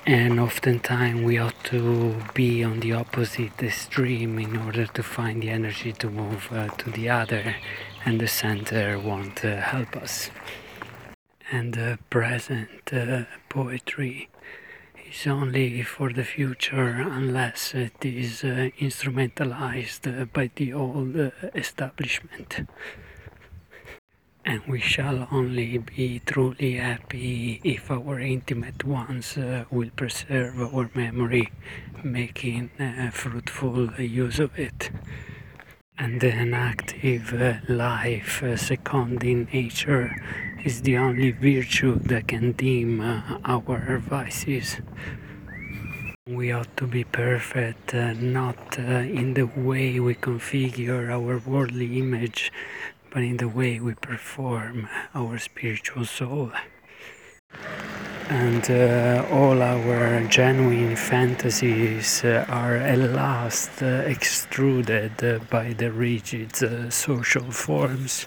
And oftentimes we ought to be on the opposite extreme in order to find the energy to move to the other, and the center won't help us. And the present poetry is only for the future unless it is instrumentalized by the old establishment. And we shall only be truly happy if our intimate ones will preserve our memory, making fruitful use of it. And an active life seconding nature is the only virtue that can dim our vices. We ought to be perfect, not in the way we configure our worldly image, but in the way we perform our spiritual soul. And all our genuine fantasies are at last extruded by the rigid social forms.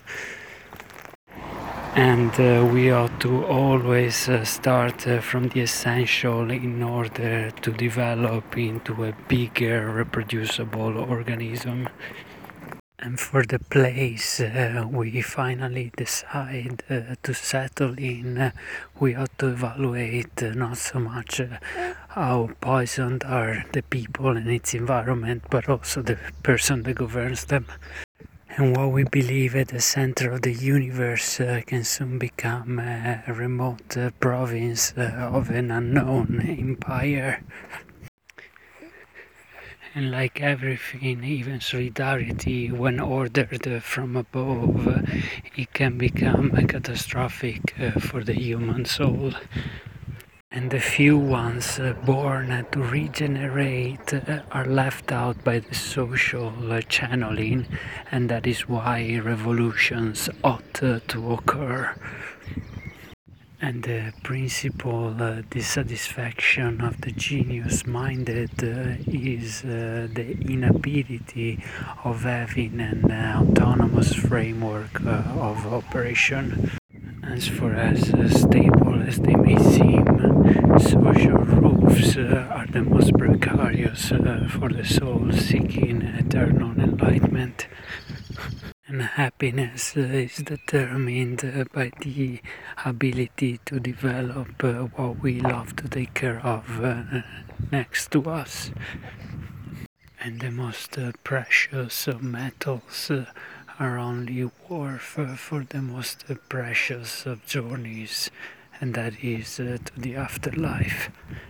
And we ought to always start from the essential in order to develop into a bigger reproducible organism. And for the place we finally decide to settle in, we ought to evaluate not so much how poisoned are the people and its environment, but also the person that governs them. And what we believe at the center of the universe can soon become a remote province of an unknown empire. And like everything, even solidarity, when ordered from above, it can become catastrophic for the human soul. And the few ones born to regenerate are left out by the social channeling, and that is why revolutions ought to occur. And the principal dissatisfaction of the genius-minded is the inability of having an autonomous framework of operation. As for as stable as they may seem, social roofs are the most precarious for the soul seeking eternal enlightenment. And happiness is determined by the ability to develop what we love to take care of next to us. And the most precious of metals are only worth for the most precious of journeys, and that is to the afterlife.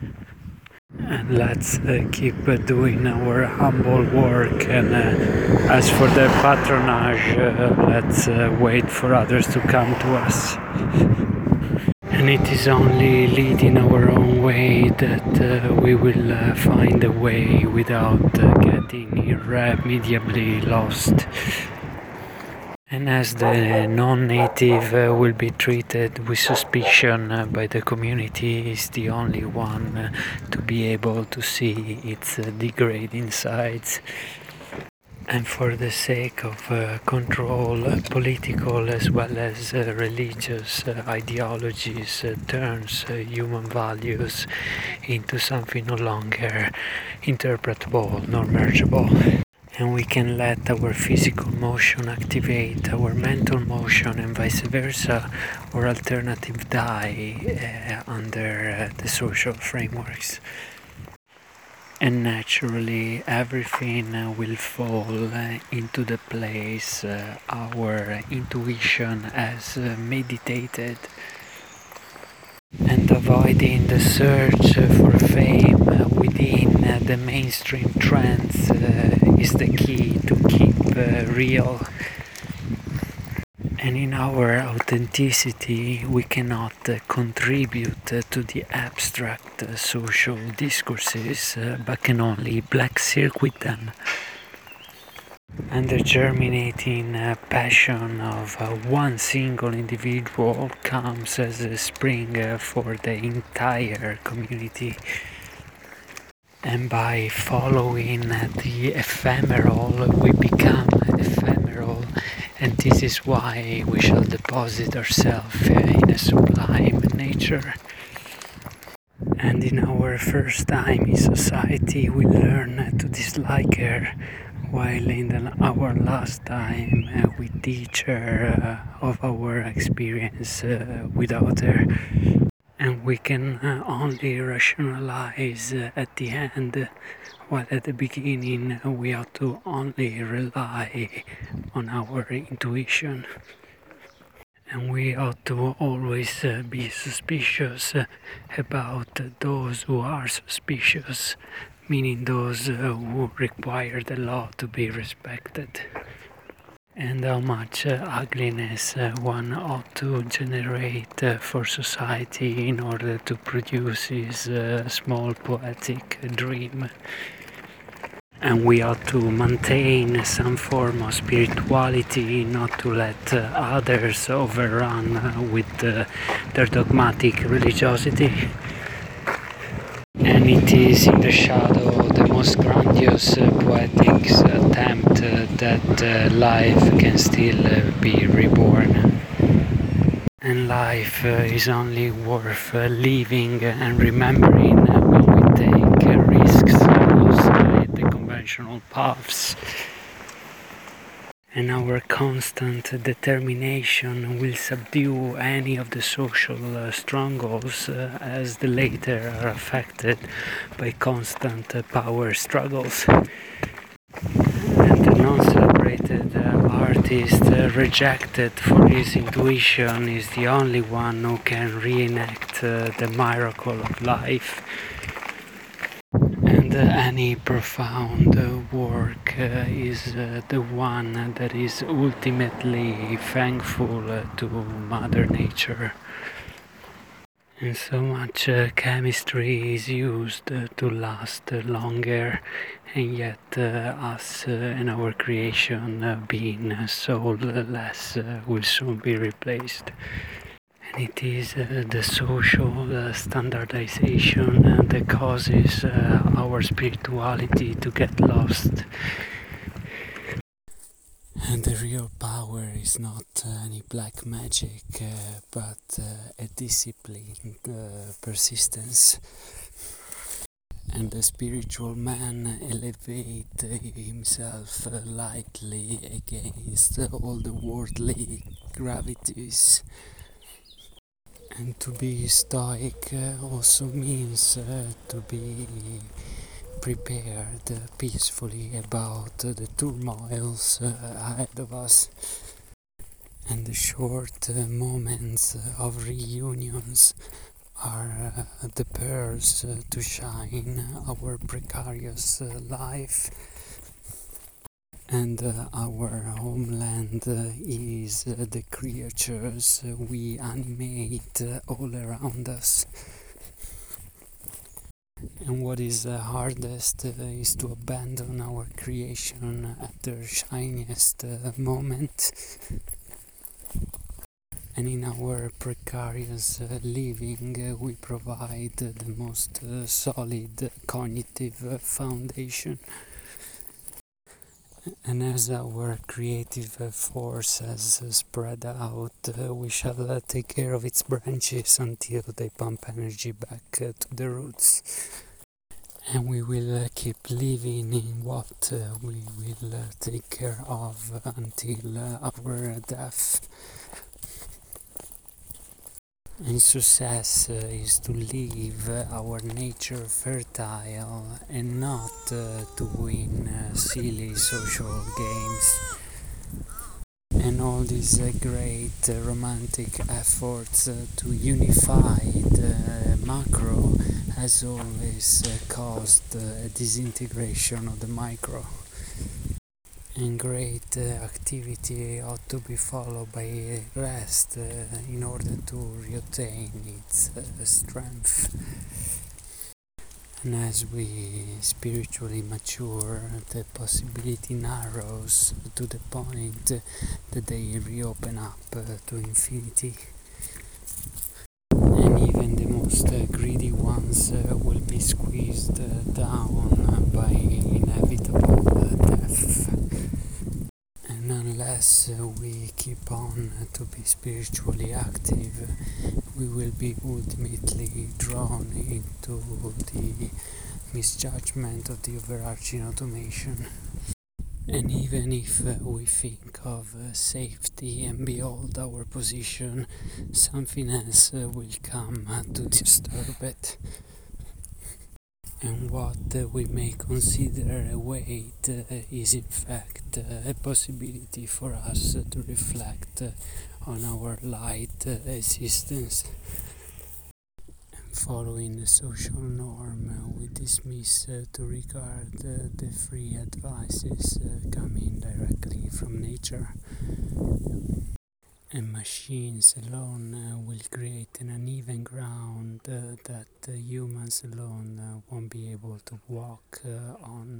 And let's keep doing our humble work, and as for the patronage, let's wait for others to come to us. And it is only leading our own way that we will find a way without getting irremediably lost. And as the non-native will be treated with suspicion by the community, is the only one to be able to see its degrading sides. And for the sake of control, political as well as religious ideologies turns human values into something no longer interpretable nor mergeable. And we can let our physical motion activate our mental motion, and vice versa, or alternative die under the social frameworks. And naturally everything will fall into the place our intuition has meditated. And avoiding the search for fame within the mainstream trends is the key to keep real. And in our authenticity we cannot contribute to the abstract social discourses, but can only black circuit them. And the germinating passion of one single individual comes as a spring for the entire community. And by following the ephemeral, we become ephemeral, and this is why we shall deposit ourselves in a sublime nature. And in our first time in society, we learn to dislike her, while in our last time, we teach her of our experience without her. And we can only rationalize at the end, while at the beginning we have to only rely on our intuition. And we ought to always be suspicious about those who are suspicious, meaning those who require the law to be respected. And how much ugliness one ought to generate for society in order to produce his small poetic dream. And we ought to maintain some form of spirituality, not to let others overrun with their dogmatic religiosity. And it is in the shadow the most grandiose poetic attempt that life can still be reborn. And life is only worth living and remembering when we take risks outside the conventional paths. And our constant determination will subdue any of the social strongholds as the latter are affected by constant power struggles. And the non-celebrated artist rejected for his intuition is the only one who can reenact the miracle of life. And any profound work is the one that is ultimately thankful to Mother Nature. And so much chemistry is used to last longer, and yet us and our creation being soulless will soon be replaced. And it is the social standardization that causes our spirituality to get lost. And the real power is not any black magic, but a disciplined persistence. And the spiritual man elevate himself lightly against all the worldly gravities. And to be stoic also means to be prepared peacefully about the turmoils ahead of us. And the short moments of reunions are the pearls to shine our precarious life. And our homeland is the creatures we animate all around us. And what is hardest is to abandon our creation at their shiniest moment. And in our precarious living, we provide the most solid cognitive foundation. And as our creative force has spread out, we shall take care of its branches until they pump energy back to the roots. And we will keep living in what we will take care of until our death. And success is to leave our nature fertile and not to win silly social games. And all these great romantic efforts to unify the macro has always caused a disintegration of the micro. And great activity ought to be followed by rest in order to retain its strength. And as we spiritually mature, the possibility narrows to the point that they reopen up to infinity. And even the most greedy ones will be squeezed down by inevitable death. And unless we keep on to be spiritually active, we will be ultimately drawn into the misjudgment of the overarching automation. And even if we think of safety and behold our position, something else will come to disturb it. And what we may consider a weight is in fact a possibility for us to reflect on our light existence. Following the social norm, we dismiss to regard the free advices coming directly from nature. And machines alone will create an uneven ground that humans alone won't be able to walk on.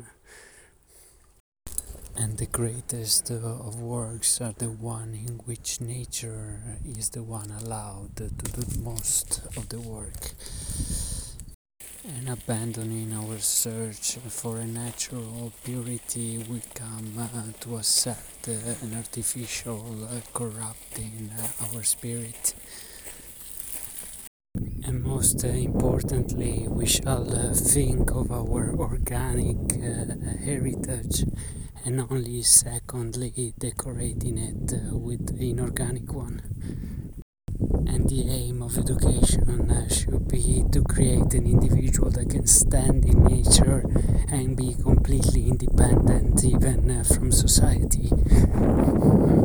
And the greatest of works are the one in which nature is the one allowed to do most of the work. And abandoning our search for a natural purity, we come to accept an artificial corrupting our spirit. And most importantly, we shall think of our organic heritage, and only secondly decorating it with the inorganic one. And the aim of education should be to create an individual that can stand in nature and be completely independent even from society.